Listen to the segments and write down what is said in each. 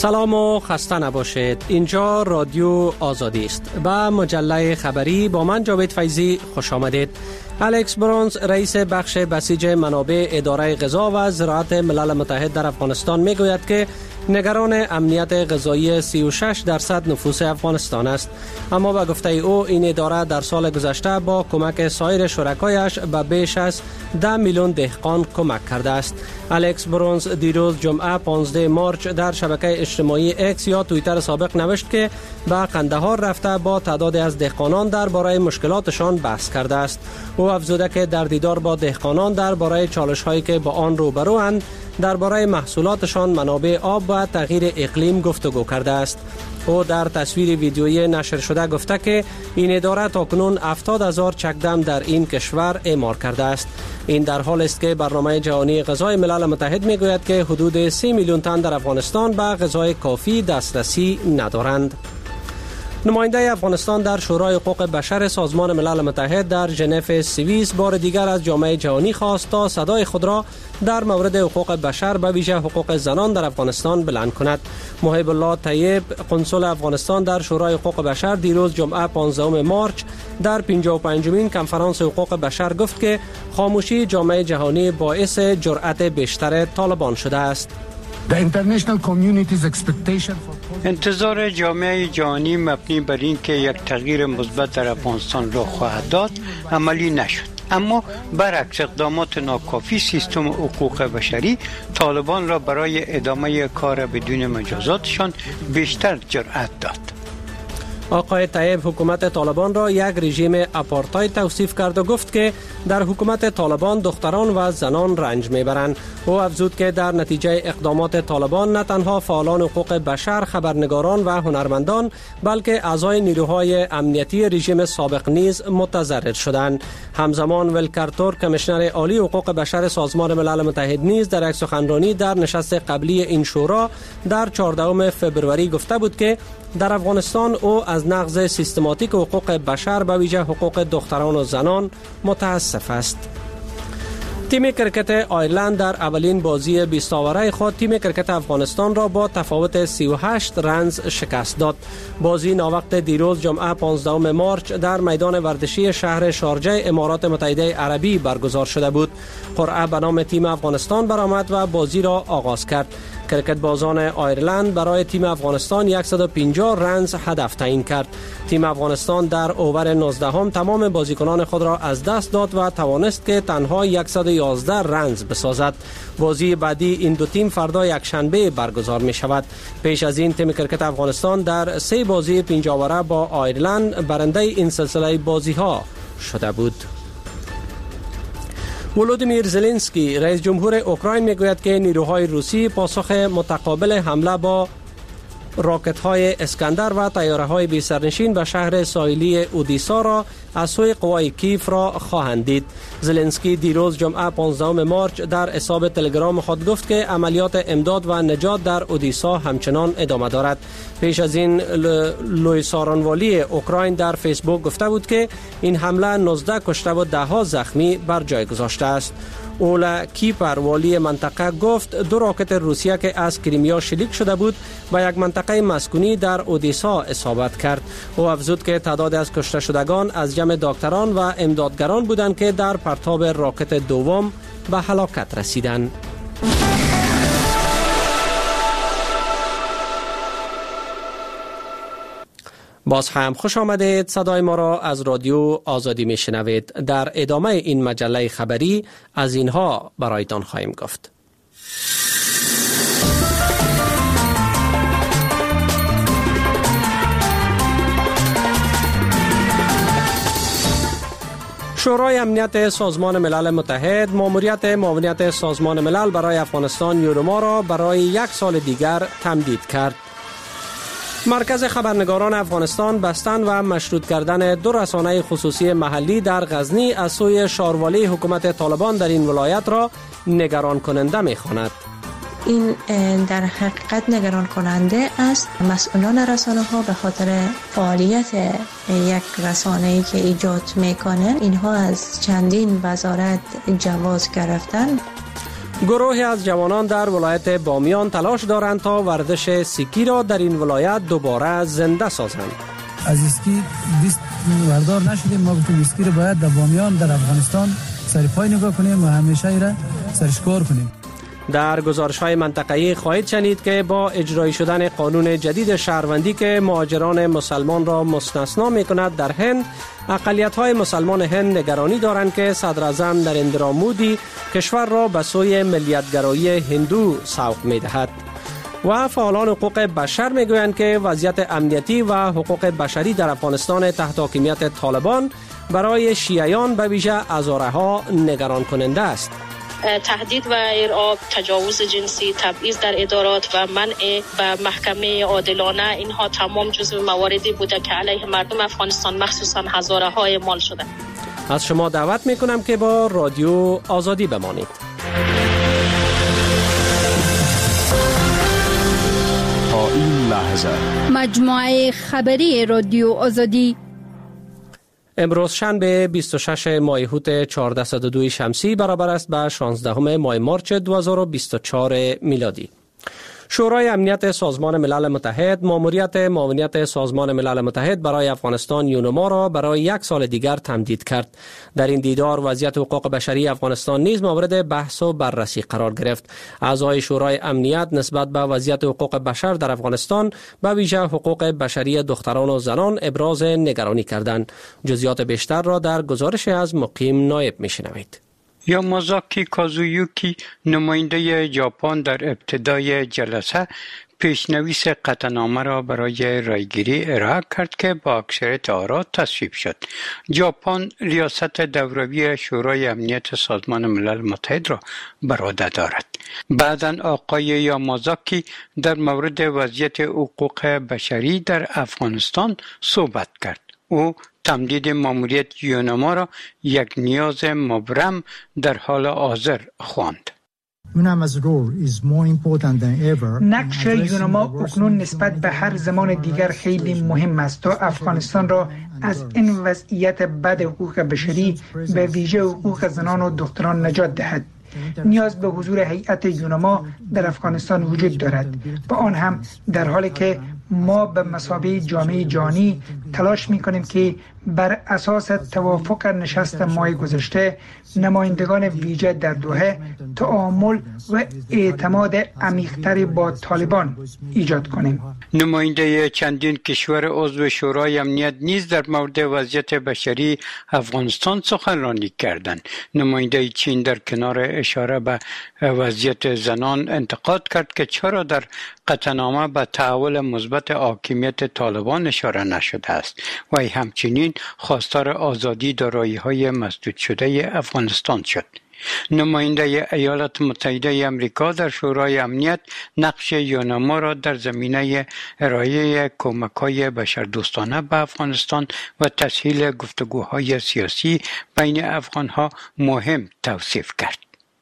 سلام و خسته نباشید. اینجا رادیو آزادی است. با مجله خبری با من جاوید فیضی خوش آمدید. الکس برونز رئیس بخش بسیج منابع اداره غذا و زراعت ملل متحد در افغانستان میگوید که نگران امنیت غذایی 36% نفوس افغانستان است، اما به گفته او این اداره در سال گذشته با کمک سایر شرکایش به بیش از 10 میلیون دهقان کمک کرده است. الکس برونز دیروز جمعه 15 مارچ در شبکه اجتماعی اکس یا توییتر سابق نوشت که به قندهار رفته با تعدادی از دهقانان درباره مشکلاتشان بحث کرده است. او افزوده که در دیدار با دهقانان درباره چالش‌هایی که با آن روبروند درباره محصولاتشان، منابع آب و تغییر اقلیم گفتگو کرده است. او در تصویر ویدیویی نشر شده گفته که این اداره تاکنون 70,000 چکدم در این کشور اعمار کرده است. این در حال است که برنامه جهانی غذای ملل متحد میگوید که حدود 30 میلیون تن در افغانستان به غذای کافی دسترسی ندارند. نماینده افغانستان در شورای حقوق بشر سازمان ملل متحد در ژنو سوئیس بار دیگر از جامعه جهانی خواست تا صدای خود را در مورد حقوق بشر به ویژه حقوق زنان در افغانستان بلند کند. محب الله طیب قنصل افغانستان در شورای حقوق بشر دیروز جمعه 15 مارچ در 55مین کنفرانس حقوق بشر گفت که خاموشی جامعه جهانی باعث جرأت بیشتر طالبان شده است. انتظار جامعه جهانی مبنی بر این که یک تغییر مثبت در افغانستان را خواهد داد عملی نشد، اما برعکس اقدامات ناکافی سیستم حقوق بشری طالبان را برای ادامه کار بدون مجازاتشان بیشتر جرأت داد. آقای طیب حکومت طالبان را یک رژیم آپارتاید توصیف کرد و گفت که در حکومت طالبان دختران و زنان رنج میبرند. او افزود که در نتیجه اقدامات طالبان نه تنها فعالان حقوق بشر، خبرنگاران و هنرمندان بلکه اعضای نیروهای امنیتی رژیم سابق نیز متضرر شدند. همزمان ولکرتور کمیشنر عالی حقوق بشر سازمان ملل متحد نیز در یک سخنرانی در نشست قبلی این شورا در 14 فبروری گفته بود که در افغانستان او از نقض سیستماتیک حقوق بشر به ویژه حقوق دختران و زنان متاسف است. تیم کرکت آیرلند در اولین بازی 20 اوره خود تیم کرکت افغانستان را با تفاوت 38 رنز شکست داد. بازی ناوقت دیروز جمعه 15 مارچ در میدان ورزشی شهر شارجه امارات متحده عربی برگزار شده بود. قرعه به نام تیم افغانستان برآمد و بازی را آغاز کرد. کرکت بازان آیرلند برای تیم افغانستان 150 رنز هدف تعیین کرد. تیم افغانستان در اوور 19 تمام بازیکنان خود را از دست داد و توانست که تنها 111 رنز بسازد. بازی بعدی این دو تیم فردا یکشنبه برگزار می شود. پیش از این تیم کرکت افغانستان در 3 بازی 5 اوره با آیرلند برنده این سلسله بازی ها شده بود. ولودیمیر زلنسکی رئیس جمهور اوکراین میگوید که نیروهای روسی پاسخ متقابل حمله با راکت‌های اسکندر و طیاره‌های بی سرنشین به شهر ساحلی اودیسا را از سوی قوای کیف را خواهند دید. زلنسکی دیروز جمعه 15 مارچ در حساب تلگرام خود گفت که عملیات امداد و نجات در اودیسا همچنان ادامه دارد. پیش از این لویسارانوالی اوکراین در فیسبوک گفته بود که این حمله 19 کشته و 10 زخمی بر جای گذاشته است. اولا کیپر والی منطقه گفت 2 راکت روسیه که از کریمیا شلیک شده بود به یک منطقه مسکونی در اودیسا اصابت کرد. او افزود که تعداد از کشته شدگان از جمع دکتران و امدادگران بودند که در پرتاب راکت دوم به هلاکت رسیدند. باز هم خوش آمدید. صدای ما را از رادیو آزادی می شنوید. در ادامه این مجله خبری از اینها برایتان خواهیم گفت. شورای امنیت سازمان ملل متحد ماموریت معاونیت سازمان ملل برای افغانستان یوروما را برای 1 سال دیگر تمدید کرد. مرکز خبرنگاران افغانستان بستن و مشروط کردن 2 رسانه خصوصی محلی در غزنی از سوی شاروالی حکومت طالبان در این ولایت را نگران کننده می‌خواند. این در حقیقت نگران کننده است. مسئولان رسانه ها به خاطر فعالیت یک رسانه‌ای که ایجاد میکنن اینها از چندین وزارت جواز گرفتن. گروهی از جوانان در ولایت بامیان تلاش دارند تا ورزش سکی را در این ولایت دوباره زنده سازند. از اسکی دیست وردار نشدیم، ما گفتیم اسکی رو باید در بامیان در افغانستان سرپای نگاه کنیم و همیشه ای را سرشکار کنیم. در گزارش‌های منطقه‌ای خواهید شنید که با اجرای شدن قانون جدید شهروندی که مهاجران مسلمان را مستثنا می‌کند در هند، اقلیت‌های مسلمان هند نگرانی دارند که صدراعظم نریندرا مودی کشور را به سوی ملیت‌گرایی هندو سوق می‌دهد. و فعالان حقوق بشر میگویند که وضعیت امنیتی و حقوق بشری در افغانستان تحت حاکمیت طالبان برای شیعیان به ویژه هزاره‌ها نگران کننده است. تهدید و ارعاب، تجاوز جنسی، تبعیض در ادارات و منع به محکمه عادلانه، اینها تمام جزو مواردی بوده که علیه مردم افغانستان مخصوصا هزاره‌ها اعمال شده. از شما دعوت میکنم که با رادیو آزادی بمانید. تا این لحظه مجموعه خبری رادیو آزادی امروز شنبه 26 ماه هوت 1402 شمسی برابر است به 16 ماه مارچ 2024 میلادی. شورای امنیت سازمان ملل متحد ماموریت معاونیت سازمان ملل متحد برای افغانستان یونما را برای 1 سال دیگر تمدید کرد. در این دیدار وضعیت حقوق بشری افغانستان نیز مورد بحث و بررسی قرار گرفت. اعضای شورای امنیت نسبت به وضعیت حقوق بشر در افغانستان به ویژه حقوق بشری دختران و زنان ابراز نگرانی کردند. جزئیات بیشتر را در گزارش از مقیم نایب میشنوید. یامازاکی کازویوکی نماینده ژاپن در ابتدای جلسه پیشنویس قطعنامه را برای رایگیری ارائه کرد که با اکثریت آرا تصویب شد. ژاپن ریاست دوروی شورای امنیت سازمان ملل متحد را بر عهده دارد. بعداً آقای یامازاکی در مورد وضعیت حقوق بشری در افغانستان صحبت کرد. او تمدید ماموریت یونما را یک نیاز مبرم در حال حاضر خواند. نقش یونما اکنون نسبت به هر زمان دیگر خیلی مهم است تا افغانستان را از این وضعیت بد حقوق بشری به ویژه حقوق زنان و دختران نجات دهد. نیاز به حضور هیئت یونما در افغانستان وجود دارد، با آن هم در حالی که ما به مثابه جامعه جهانی تلاش می‌کنیم که بر اساس توافق نشست ماه گذشته نمایندگان ویژه در دوحه تعامل و اعتماد عمیق‌تری با طالبان ایجاد کنیم. نماینده چندین کشور عضو شورای امنیت نیز در مورد وضعیت بشری افغانستان سخنرانی کردند. نماینده چین در کنار اشاره به وضعیت زنان انتقاد کرد که چرا در قطعنامه به تحول مثبت حاکمیت طالبان اشاره نشده است و همچنین خواستار آزادی دارایی‌های مسدود شده افغانستان شد. نماینده ایالات متحده آمریکا در شورای امنیت نقش یونما را در زمینه ارائه کمک‌های بشردوستانه به افغانستان و تسهیل گفتگوهای سیاسی بین افغان‌ها مهم توصیف کرد.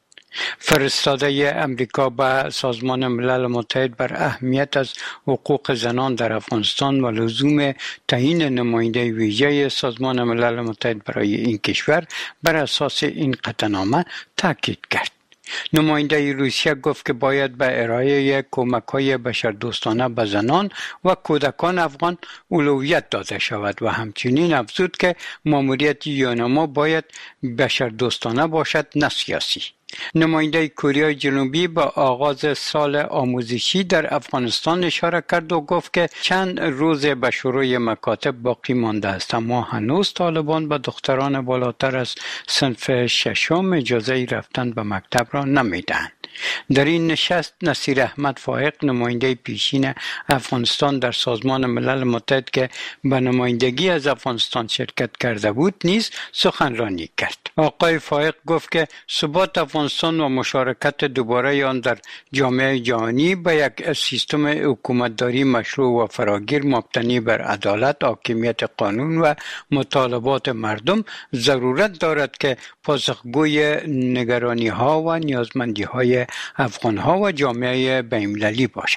فرستاده امریکا به سازمان ملل متحد بر اهمیت از حقوق زنان در افغانستان و لزوم تعیین نماینده ویژه سازمان ملل متحد برای این کشور بر اساس این قطعنامه تاکید کرد. نماینده روسیه گفت که باید به ارائه کمک‌های بشردوستانه به زنان و کودکان افغان اولویت داده شود و همچنین افزود که ماموریت یونما باید بشردوستانه باشد نه سیاسی. نماینده کره جنوبی به آغاز سال آموزشی در افغانستان اشاره کرد و گفت که چند روز به شروع مکاتب باقی مانده است، اما هنوز طالبان به دختران بالاتر از صنف ششم اجازه رفتن به مکتب را نمیدهند. در این نشست نصیر احمد فائق نماینده پیشین افغانستان در سازمان ملل متحد که به نمایندگی از افغانستان شرکت کرده بود نیز سخنرانی کرد. آقای فائق گفت که ثبات افغانستان و مشارکت دوباره آن در جامعه جهانی به یک سیستم حکومتداری مشروع و فراگیر مبتنی بر عدالت، حاکمیت قانون و مطالبات مردم ضرورت دارد که پاسخگوی نگرانی ها و نیازمندی های افغان ها و جامعه بین‌المللی باشد.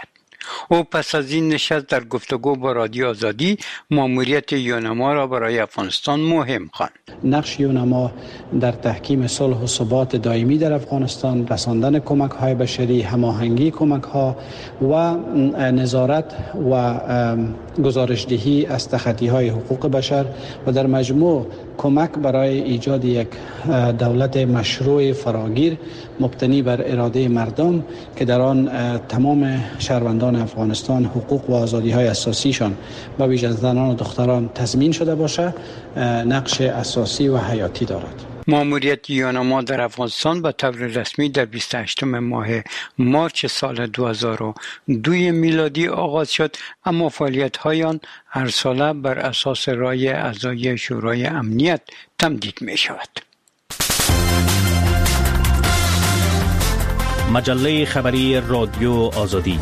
او پس از این نشست در گفتگو با رادیو آزادی ماموریت یونما را برای افغانستان مهم خواند. نقش یونما در تحکیم صلح و ثبات دائمی در افغانستان، رساندن کمک‌های بشری، هماهنگی کمک‌ها و نظارت و گزارشدهی از تخطی‌های حقوق بشر و در مجموع کمک برای ایجاد یک دولت مشروع فراگیر مبتنی بر اراده مردم که در آن تمام شهروندان افغانستان حقوق و آزادی‌های اساسیشان به ویژه زنان و دختران تضمین شده باشه نقش اساسی و حیاتی دارد. ماموریت یونما در افغانستان به طور رسمی در 28 ماه مارچ سال 2002 میلادی آغاز شد، اما فعالیت‌های آن هر ساله بر اساس رای اعضای شورای امنیت تمدید می شود. مجله خبری رادیو آزادی.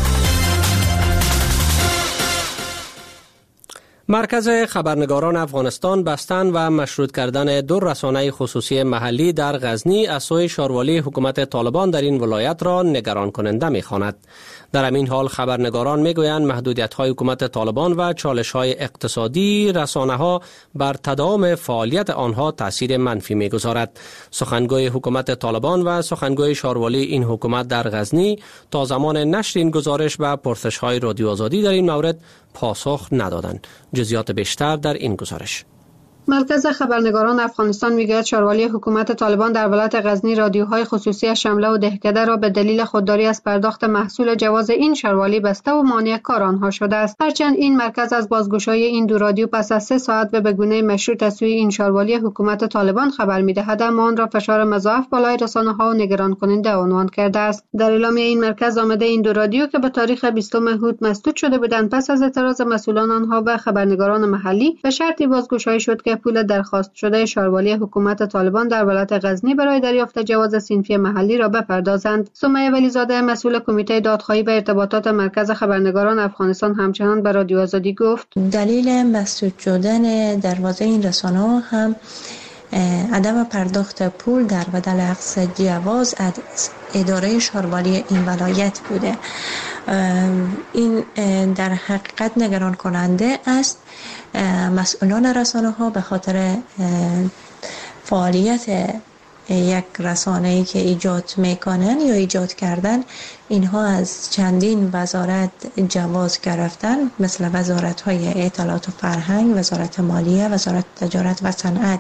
مرکز خبرنگاران افغانستان بستن و مشروط کردن 2 رسانه خصوصی محلی در غزنی از سوی شاروالی حکومت طالبان در این ولایت را نگران کننده می‌خواند. در همین حال خبرنگاران میگویند محدودیت‌های حکومت طالبان و چالش‌های اقتصادی رسانه‌ها بر تداوم فعالیت آنها تأثیر منفی می‌گذارد. سخنگوی حکومت طالبان و سخنگوی شاروالی این حکومت در غزنی تا زمان نشر این گزارش و پرسش‌های رادیو آزادی در این مورد پاسخ ندادند. جزئیات بیشتر در این گزارش. مرکز خبرنگاران افغانستان میگوید شاروالی حکومت طالبان در ولایت غزنی رادیوهای خصوصی شمله و دهکده را به دلیل خودداری از پرداخت محصول جواز این شاروالی بسته و مانع کار آنها شده است. هرچند این مرکز از بازگشایی این 2 رادیو پس از 3 ساعت به گونه مشروط از سوی این شاروالی حکومت طالبان خبر میدهد، اما آن را فشار مضاعف بالای رسانه‌ها و نگران کننده عنوان کرده است. در اعلامیه این مرکز آمده این 2 رادیو که به تاریخ 20 هوت مسدود شده بودند پس از اعتراض مسئولان آنها و خبرنگاران محلی به شرطی بازگشایی شد که پول درخواست شده شاروالی حکومت طالبان در ولایت غزنی برای دریافت جواز صنفی محلی را بپردازند. سمیه ولیزاده مسئول کمیته دادخواهی و ارتباطات مرکز خبرنگاران افغانستان همچنان به رادیو آزادی گفت دلیل مسدود شدن دروازه این رسانه‌ها هم عدم پرداخت پول در بدل اخذ جواز از اداره شاروالی این ولایت بوده. این در حقیقت نگران کننده است. مسئولان رسانه‌ها به خاطر فعالیت یک رسانه‌ای که ایجاد میکنن یا ایجاد کردن، اینها از چندین وزارت جواز گرفتن، مثل وزارت‌های اطلاعات و فرهنگ، وزارت مالیه، وزارت تجارت و صنعت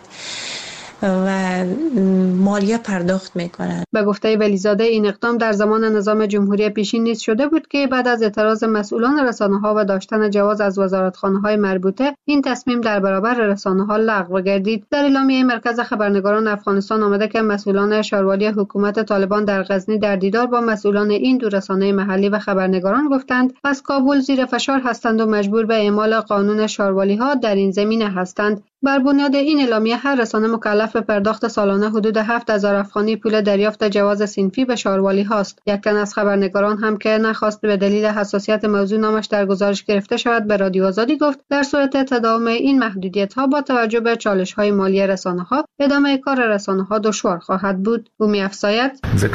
و مالیه پرداخت میکنند. به گفته ولیزاده این اقدام در زمان نظام جمهوری پیشین نیز شده بود که بعد از اعتراض مسئولان رسانه‌ها و داشتن جواز از وزارتخانه‌های مربوطه این تصمیم در برابر رسانه‌ها لغو گردید. در اعلامیه مرکز خبرنگاران افغانستان آمده که مسئولان شاروالی حکومت طالبان در غزنی در دیدار با مسئولان این 2 رسانه محلی و خبرنگاران گفتند از کابل زیر فشار هستند و مجبور به اعمال قانون شاروالی‌ها در این زمینه هستند. بر بنیاد این اعلامیه هر رسانه مکلف به پرداخت سالانه حدود 7000 افغانی پول دریافت جواز صنفی به شاروالی هاست. یک تن از خبرنگاران هم که نخواست به دلیل حساسیت موضوع نامش در گزارش گرفته شود به رادیو آزادی گفت در صورت تداوم این محدودیت ها با توجه به چالش های مالی رسانه ها ادامه کار رسانه ها دشوار خواهد بود. او می‌افزاید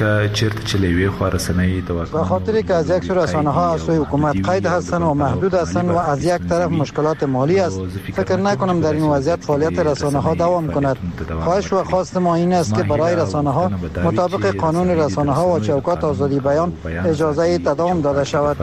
به خاطر که از یک سو رسانه ها از سوی حکومت قید هستند و محدود هستند و از یک طرف مشکلات مالی است، فکر نکنم در این وضعیت فعالیت رسانه ها دوام کند. خواهش و خواست ما این است که برای رسانه ها مطابق قانون رسانه ها و چوکات آزادی بیان اجازه تداوم داده شود.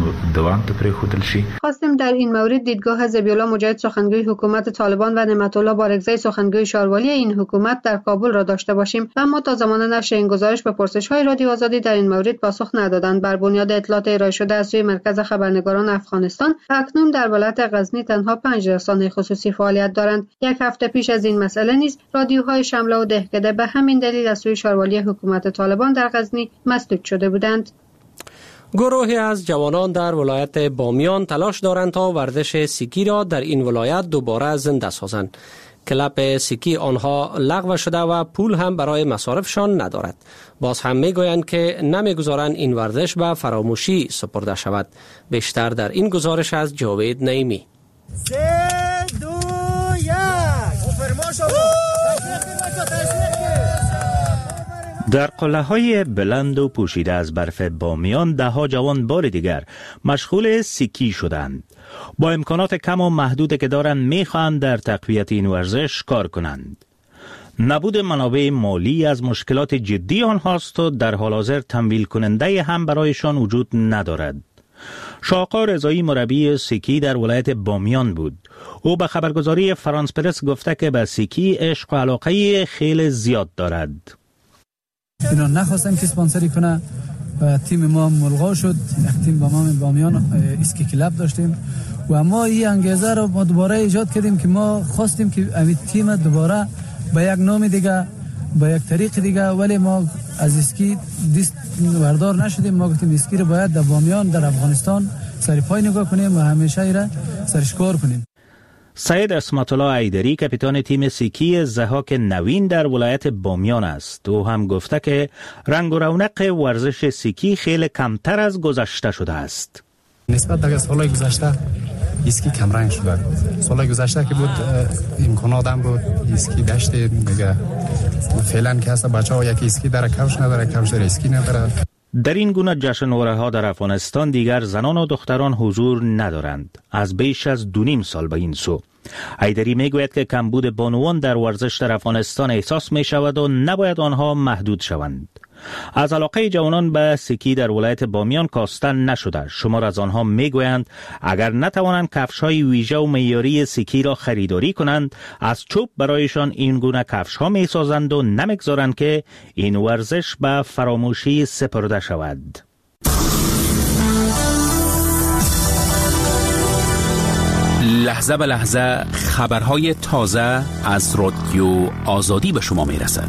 خواستیم در این مورد دیدگاه ذبیح‌الله مجاهد سخنگوی حکومت طالبان و نعمت الله بارگزی سخنگوی شاروالی این حکومت در کابل را داشته باشیم، اما تا زمان نشر این گزارش به پرسش‌های رادیو آزادی در این مورد پاسخ ندادند. بر بنیاد اطلاعات ارائه شده از سوی مرکز خبرنگاران افغانستان اکنون در ولایت غزنی تنها 5 رسانه خصوصی فعالیت دارند. یک هفته پیش از این مسئله نیز رادیوهای شمله و دهکده به همین دلیل از سوی شاروالی حکومت طالبان در غزنی مسدود شده بودند. گروهی از جوانان در ولایت بامیان تلاش دارند تا ورزش سیکی را در این ولایت دوباره زنده سازند. کلب سیکی آنها لغو شده و پول هم برای مصارفشان ندارد. باز هم میگویند که نمیگذارند این ورزش به فراموشی سپرده شود. بیشتر در این گزارش از جاوید نعیمی. 3 2 1 در قلعه‌های بلند و پوشیده از برف بامیان ده‌ها جوان بار دیگر مشغول سکی شدند. با امکانات کم و محدودی که دارند می‌خواهند در تقویت این ورزش کار کنند. نبود منابع مالی از مشکلات جدی آنهاست و در حال حاضر تمویل کننده هم برایشان وجود ندارد. شاقا رضایی مربی سکی در ولایت بامیان بود. او به خبرگزاری فرانس پرس گفته که به سکی عشق و علاقه خیلی زیاد دارد. اینا نخواستم که اسپانسری کنه و تیم ما ملغا شد. تیم بامیان اسکی کلاب داشتیم و ما این انگیزه رو دوباره ایجاد کردیم که ما خواستیم که این تیم دوباره به یک نام دیگه به یک طریق دیگه، ولی ما از اسکی دست بردار نشدیم. ما گفتیم اسکی رو باید در بامیان در افغانستان سر پای نگاه کنیم و همیشه ایره سرش کار کنیم. سید اسمت الله ایدری کاپیتان تیم سکی ضحاک نوین در ولایت بامیان است. او هم گفته که رنگ و رونق ورزش سکی خیلی کمتر از گذشته شده است. نسبت به سالهای گذشته اسکی کم رنگ شده. سالهای گذشته که بود امکانات هم بود اسکی داشت دیگه. فعلا که هست بچه‌ها یکی اسکی داره کفش نداره، کفش داره اسکی نداره. در این گونه جشنواره ها در افغانستان دیگر زنان و دختران حضور ندارند. از بیش از 2.5 سال به این سو. ایدری می گوید که کمبود بانوان در ورزش در افغانستان احساس می شود و نباید آنها محدود شوند. از علاقه جوانان به سکی در ولایت بامیان کاستن نشده. شمار از آنها می گویند اگر نتوانند کفش‌های ویژه و معیاری سکی را خریداری کنند، از چوب برایشان این گونه کفش‌ها می سازند و نمیگذارند که این ورزش به فراموشی سپرده شود. لحظه به لحظه خبرهای تازه از رادیو آزادی به شما می رسد.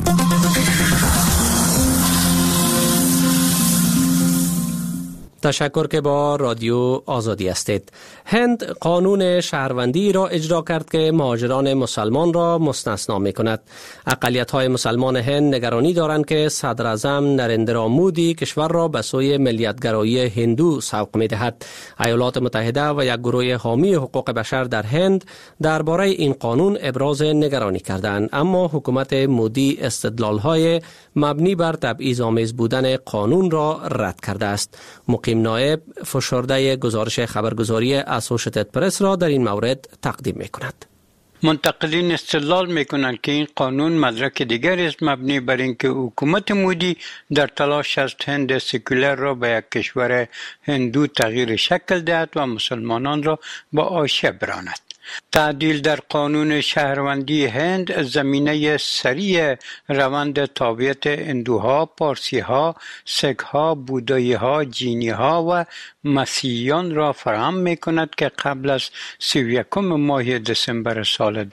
تشکر که با رادیو آزادی هستید. هند قانون شهروندی را اجرا کرد که مهاجران مسلمان را مستثنا می کند. اقلیت‌های مسلمان هند نگرانی دارند که صدر اعظم نریندرا مودی کشور را به سوی ملیت‌گرایی هندو سوق می دهد. ایالات متحده و یک گروه حامی حقوق بشر در هند درباره این قانون ابراز نگرانی کردند، اما حکومت مودی استدلال‌های مبنی بر تبعیض‌آمیز بودن قانون را رد کرده است. مقیم نایب فشرده گزارش خبرگزاری اسوشیتد پرس را در این مورد تقدیم می کند. منتقدین استدلال میکنند که این قانون مدرک دیگری است مبنی بر اینکه حکومت مودی در تلاش است هند سکولر را به یک کشور هندو تغییر شکل دهد و مسلمانان را به حاشیه براند. تعدیل در قانون شهروندی هند زمینه سریع روند تابعیت هندوها، پارسیها، سکها، بوداییها، جینیها و مسیحیان را فراهم می کند که قبل از 31 ماه دسامبر سال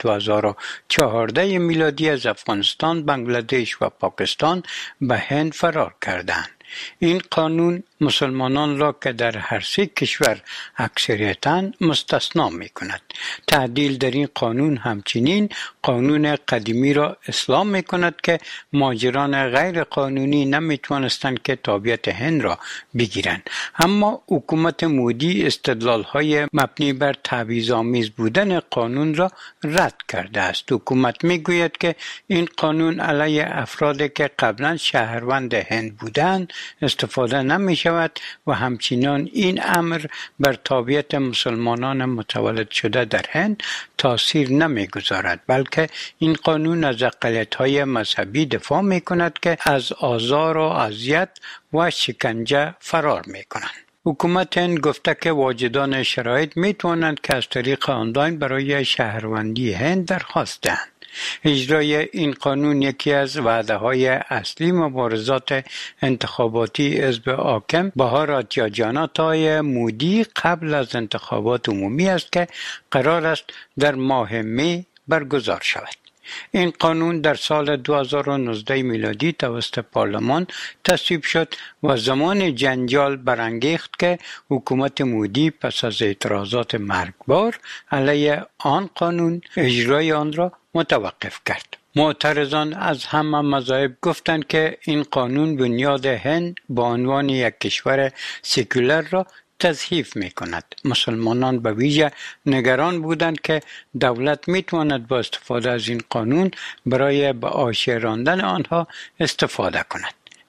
2014 میلادی از افغانستان، بنگلادش و پاکستان به هند فرار کردند. این قانون مسلمانان را که در هر سه کشور اکثریتاً مستثنا می کند. تعدیل در این قانون همچنین قانون قدیمی را اصلاح می کند که مهاجران غیر قانونی نمی توانستند که تابعیت هند را بگیرند. اما حکومت مودی استدلال های مبنی بر تبعیض‌آمیز بودن قانون را رد کرده است. حکومت می گوید که این قانون علیه افرادی که قبلا شهروند هند بودند استفاده نمی شود و همچنین این امر بر تابعیت مسلمانان متولد شده در هند تاثیر نمی گذارد، بلکه این قانون از اقلیت‌های مذهبی دفاع می کند که از آزار و اذیت و شکنجه فرار می کنند. حکومت هند گفته که واجدان شرایط می توانند که از طریق آنلاین برای شهروندی هند درخواست دهند. اجرای این قانون یکی از وعده‌های اصلی مبارزات انتخاباتی حزب حاکم بهارات جاناتای مودی قبل از انتخابات عمومی است که قرار است در ماه می برگزار شود. این قانون در سال 2019 میلادی توسط پارلمان تصویب شد و زمان جنجال برانگیخت که حکومت مودی پس از اعتراضات مرگبار علیه آن قانون اجرای آن را متوقف کرد. معترضان از همه مذاهب گفتند که این قانون بنیاد هند به عنوان یک کشور سکولر را تضعیف می کند. مسلمانان به ویژه نگران بودند که دولت می تواند با استفاده از این قانون برای به حاشیه راندن آنها استفاده کند.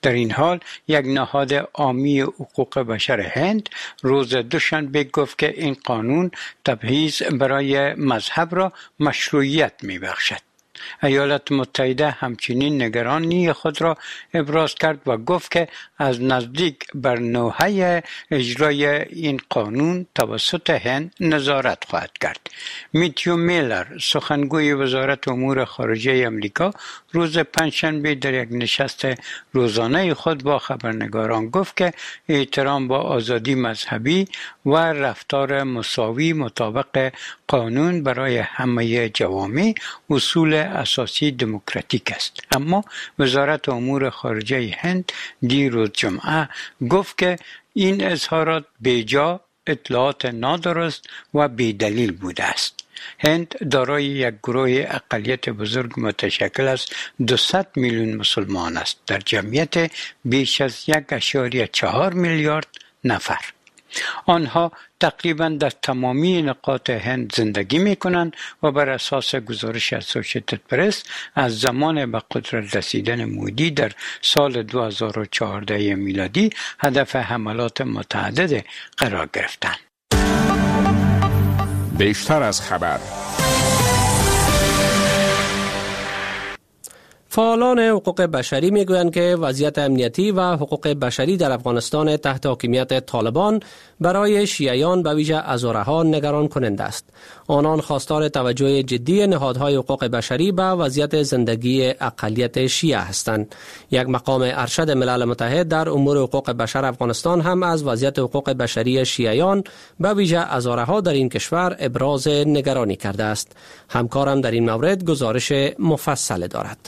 در این حال یک نهاد عامی حقوق بشر هند روز دوشنبه گفت که این قانون تبعیض برای مذهب را مشروعیت می‌بخشد. ایالات متحده همچنین نگرانی خود را ابراز کرد و گفت که از نزدیک بر نوحه اجرای این قانون توسط هند نظارت خواهد کرد. میتیو میلر سخنگوی وزارت امور خارجه امریکا روز پنجشنبه در یک نشست روزانه خود با خبرنگاران گفت که احترام با آزادی مذهبی و رفتار مساوی مطابق قانون برای همه جوامع اصول اساسی دموکراتیک است. اما وزارت امور خارجه هند دیروز جمعه گفت که این اظهارات بیجا، اطلاعات نادرست و بی‌دلیل بوده است. هند دارای یک گروه اقلیت بزرگ متشکل از 200 میلیون مسلمان است در جمعیت بیش از 1.4 میلیارد نفر. آنها تقریبا در تمامی نقاط هند زندگی می کنند و بر اساس گزارش اسوسییتد پرس از زمان به قدرت رسیدن مودی در سال 2014 میلادی هدف حملات متعدد قرار گرفتند. بیشتر از خبر. فعالان حقوق بشری میگویند که وضعیت امنیتی و حقوق بشری در افغانستان تحت حاکمیت طالبان برای شیعیان به ویژه هزارها نگران کننده است. آنان خواستار توجه جدی نهادهای حقوق بشری به وضعیت زندگی اقلیت شیعه هستند. یک مقام ارشد ملل متحد در امور حقوق بشر افغانستان هم از وضعیت حقوق بشری شیعیان به ویژه هزارها در این کشور ابراز نگرانی کرده است. همکارم در این مورد گزارش مفصل دارد.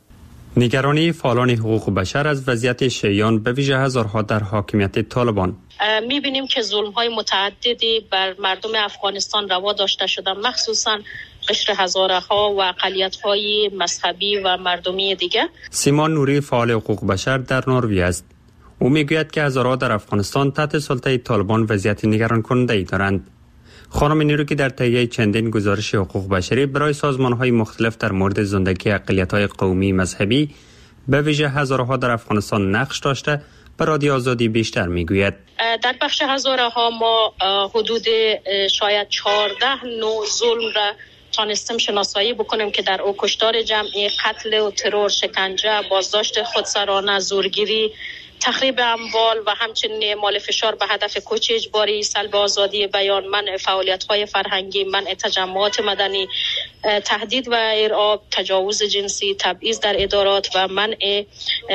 نگرانی فعالان حقوق بشر از وضعیت شیعیان به ویژه هزارها در حاکمیت طالبان. می‌بینیم که ظلم‌های متعددی بر مردم افغانستان روا داشته شده، مخصوصاً قشر هزارها و اقلیت‌های مذهبی و مردمی دیگر. سیمان نوری فعال حقوق بشر در نروژ است. او میگوید که هزارها در افغانستان تحت سلطه طالبان وضعیت نگران کننده دارند. خانم نیرو که در تهیه چندین گزارش حقوق بشری برای سازمان‌های مختلف در مورد زندگی اقلیت‌های قومی مذهبی به ویژه هزارها در افغانستان نقش داشته به رادیو آزادی بیشتر میگوید. در بخش هزارها ما حدود شاید 14 نوع ظلم را تانستیم شناسایی بکنیم که در او کشتار جمعی، قتل و ترور، شکنجه، بازداشت خودسرانه، زورگیری، تخریب اموال و همچنین اعمال فشار به هدف کوچ اجباری، سلب آزادی بیان، منع فعالیت‌های فرهنگی، منع تجمعات مدنی، تهدید و ارعاب، تجاوز جنسی، تبعیض در ادارات و منع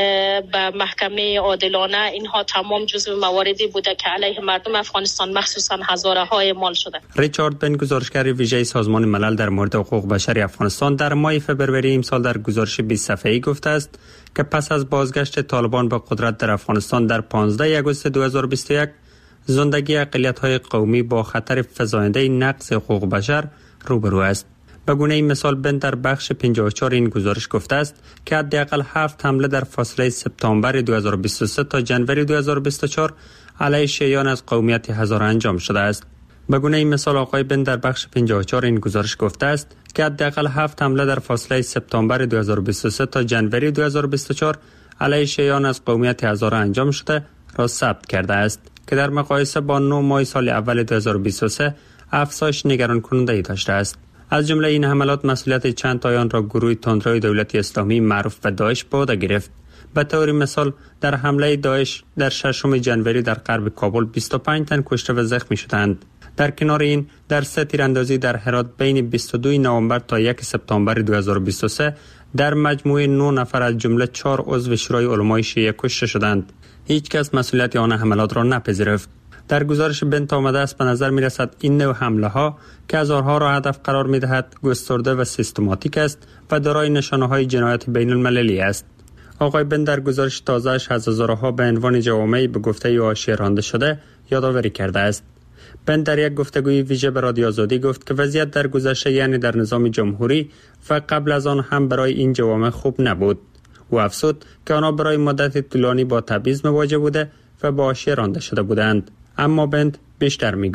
به محکمه عادلانه، اینها تمام جزو مواردی بوده که علیه مردم افغانستان مخصوصا هزارها اعمال شده. ریچارد بن، گزارشگر ویژه سازمان ملل در مورد حقوق بشر افغانستان، در ماه فوریه امسال در گزارش 20 صفحه‌ای گفته است که پس از بازگشت طالبان به قدرت در افغانستان در 15 آگوست 2021 زندگی اقلیت‌های قومی با خطر فزاینده نقض حقوق بشر روبرو است. به گونه این مثال بن در بخش 54 این گزارش گفته است که حداقل 7 حمله در فاصله سپتامبر 2023 تا جنوری 2024 علیه شیعیان از قومیت هزاره انجام شده است. به گونه این مثال آقای بن در بخش 54 این گزارش گفته است که حداقل 7 حمله در فاصله سپتامبر 2023 تا جنوری 2024 علیه شیعیان از قومیت هزاره انجام شده را ثبت کرده است که در مقایسه با 9 ماه سال اول 2023 افزایش نگران کننده داشته است. از جمله این حملات مسئولیت چند تایان را گروه تندروی دولت اسلامی معروف به داعش به عهده گرفت. به طور مثال در حمله داعش در 6 جنوری در غرب کابل 25 تن کشته و زخمی شدند. در کنار این در 3 تیراندازی در هرات بین 22 نوامبر تا 1 سپتامبر 2023 در مجموع 9 نفر از جمله 4 عضو شورای علمای شیعه کشته شدند. هیچ کس مسئولیت آن حملات را نپذیرفت. در گزارش بنت آمده است به نظر می رسد این نوع حمله ها که هزارها را هدف قرار می دهد گسترده و سیستماتیک است و دارای نشانه های جنایت بین المللی است. آقای بن در گزارش تازه‌اش از هزارها به عنوان جوامعی به گفته او رانده شده یادآوری کرده است. بن در یک گفتگوی ویژه به رادیو آزادی گفت که وضعیت در گذشته یعنی در نظام جمهوری و قبل از آن هم برای این جوامع خوب نبود. او افزود که آنها برای مدت طولانی با تبعیض مواجه بوده و با رانده شده بودند. اما بند بیشتر میگوید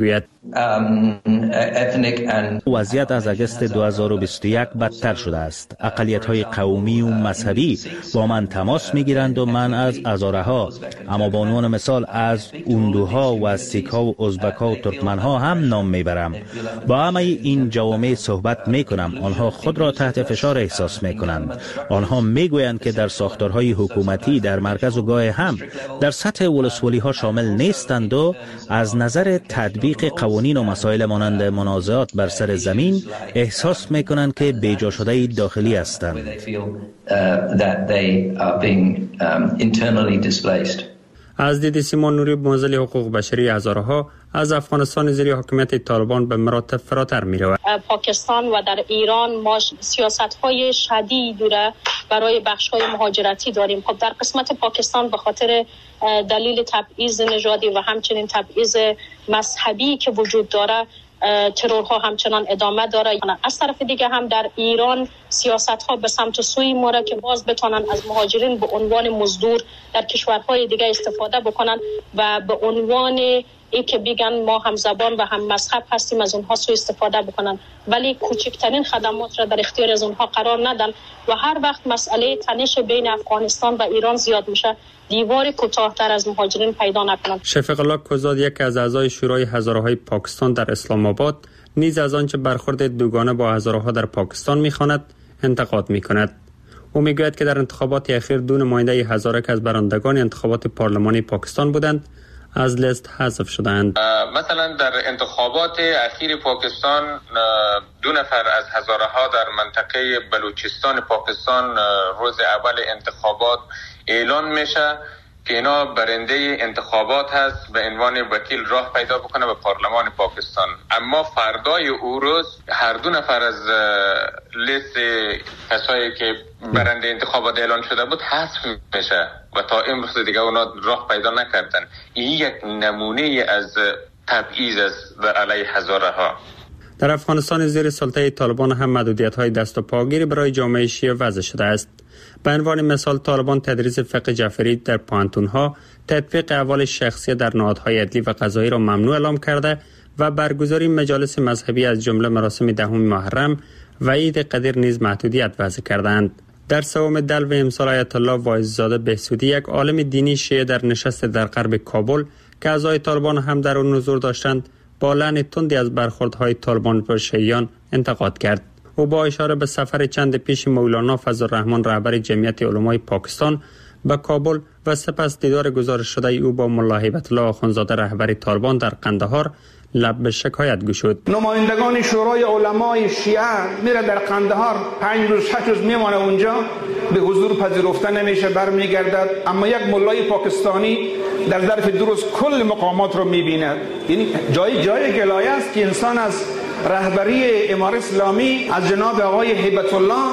وضعیت از اگست 2021 بدتر شده است. اقلیت‌های قومی و مذهبی با من تماس می‌گیرند و من از هزارها، اما به عنوان مثال از اوندوها و سیک‌ها و ازبک‌ها و ترکمن‌ها هم نام میبرم. با همه این جوامع صحبت میکنم. آنها خود را تحت فشار احساس میکنند. آنها میگویند که در ساختارهای حکومتی در مرکز و گاه هم در سطح ولسوالی‌ها شامل نیستند و از نظر تطبیق قوانین و مسائل مانند منازعات بر سر زمین احساس میکنند که بیجا شده داخلی هستند. از دید سیمان نوری، منزل حقوق بشری هزارها از افغانستان زیر حکومت طالبان به مراتب فراتر می رود. پاکستان و در ایران ما سیاست‌های شدید برای بخش‌های مهاجرتی داریم. خب در قسمت پاکستان به خاطر دلیل تبعیض نژادی و همچنین تبعیض مذهبی که وجود داره، ترورها همچنان ادامه داره. از طرف دیگه هم در ایران سیاست‌ها به سمت سوی موره که باز بتونن از مهاجرین به عنوان مزدور در کشورهای دیگه استفاده بکنن و به عنوان ای که بگن ما هم زبان و هم مذهب هستیم از اونها سوء استفاده بکنن، ولی کوچکترین خدمات را در اختیار از اونها قرار ندن و هر وقت مسئله تنش بین افغانستان و ایران زیاد میشه دیوار کوتاه‌تر از مهاجرین پیدا نکنند. شفیق الله کوزاد، یک از اعضای شورای هزاره‌های پاکستان در اسلام آباد، نیز از آنچه برخورد دوگانه با هزارها در پاکستان می‌خواند انتقاد می‌کند. او میگوید که در انتخابات اخیر دو نماینده هزاره که از برندگان انتخابات پارلمانی پاکستان بودند از لیست حذف شدند. مثلا در انتخابات اخیر پاکستان دو نفر از هزارها در منطقه بلوچستان پاکستان روز اول انتخابات اعلان میشه که اینا برنده انتخابات هست به عنوان وکیل راه پیدا بکنه به پارلمان پاکستان، اما فردای او روز هر دو نفر از لیست کسایی که برنده انتخابات اعلان شده بود حذف میشه و تا امروز دیگه اونا راه پیدا نکردن. این یک نمونه از تبعیض است در علیه هزارها. در افغانستان زیر سلطه طالبان هم محدودیت‌های دست و پاگیری برای جامعه شیعه وضع شده است. به عنوان مثال طالبان تدریس فقه جعفری در پانتون‌ها، تطبیق احوال شخصی در نهادهای عدلی و قضایی را ممنوع اعلام کرده و برگزاری مجالس مذهبی از جمله مراسم 10 محرم و عید قدیر نیز محدودیت وضع کردند. در سوم دلو امسال آیت الله واعظ‌زاده بهسودی، یک عالم دینی شیعه در نشست در غرب کابل که اعضای طالبان هم در آن حضور داشتند، با لعن تندی از برخوردهای طالبان به شیعیان انتقاد کرد. او با اشاره به سفر چند پیش مولانا فضل‌الرحمن رهبر جمعیت علمای پاکستان به کابل و سپس دیدار گزارش شده او با ملا هیبت الله آخوندزاده رهبر طالبان در قندهار لب به شکایت گشود. نمایندگان شورای علمای شیعه میره در قندهار 5 روز 6 روز میمانه اونجا، به حضور پذیرفته نمیشه، برمیگردد، اما یک ملای پاکستانی در ظرف 2 روز کل مقامات رو میبیند. یعنی جای گلایه است که انسان از رهبری امارت اسلامی از جناب آقای هیبت الله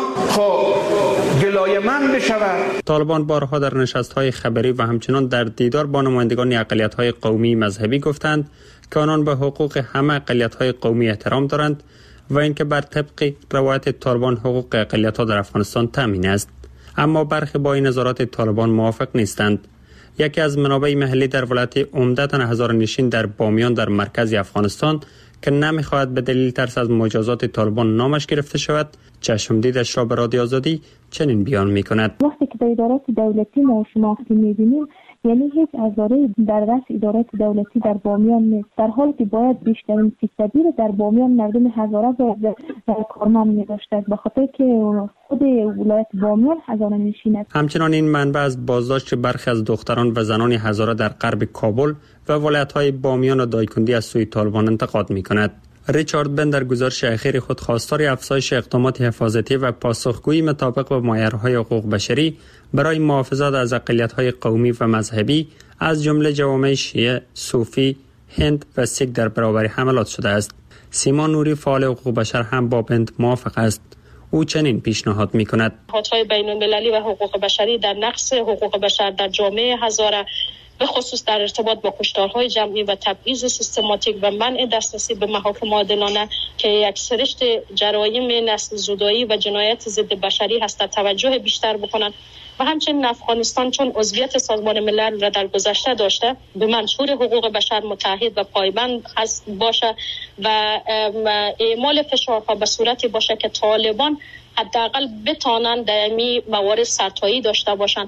گلایه من بشود. طالبان بارها در نشست‌های خبری و همچنان در دیدار با نمایندگان اقلیت‌های قومی مذهبی گفتند که آنان به حقوق همه اقلیت‌های قومی احترام دارند و اینکه بر طبق روایت طالبان حقوق اقلیت‌ها در افغانستان تامین است، اما برخی با این نظارات طالبان موافق نیستند. یکی از منابع محلی در ولایت عمدتاً هزارنشین در بامیان در مرکز افغانستان که نمیخواهد به دلیل ترس از مجازات طالبان نامش گرفته شود، چشمدیدش را به رادیو آزادی چنین بیان می‌کند. وقتی که در ادارات دولتی ما شناختی می‌بینیم، یعنی هیچ هزاره در رأس ادارات دولتی در بامیان نیست، در حالی که باید بیشترین فیصدی رو در بامیان مردم هزاره و کارمند می‌داشتند، به خاطر که خود ولایت بامیان هزاره نشین است. همچنان این منبع از بازداشت برخی از دختران و زنان هزاره در غرب کابل و ولایت‌های بامیان و دایکندی از سوی طالبان انتقاد می‌کند. ریچارد بن در گزارش اخیر خود خواستار افزایش اقدامات حفاظتی و پاسخگویی مطابق با معیارهای حقوق بشری برای محافظت از اقلیت‌های قومی و مذهبی از جمله جوامع شیعه، صوفی، هند و سیک در برابر حملات شده است. سیمان نوری فعال حقوق بشر هم با بند موافق است. او چنین پیشنهاد می‌کند: نهادهای بین‌المللی و حقوق بشری در نقض حقوق بشر در جامعه هزاره به خصوص در ارتباط با کشتارهای جمعی و تبعیض سیستماتیک و منع دسترسی به محاکم عادلانه که یک سرشت جرایم نسل زدایی و جنایت ضد بشری هست توجه بیشتر بکنند و همچنین افغانستان چون عضویت سازمان ملل را در گذشته داشته به منشور حقوق بشر متحد و پایبند هست باشه و اعمال فشارها به صورتی باشه که طالبان حداقل بتانند در این موارد سرتایی داشته باشند.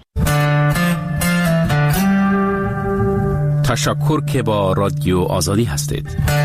تشکر که با رادیو آزادی هستید.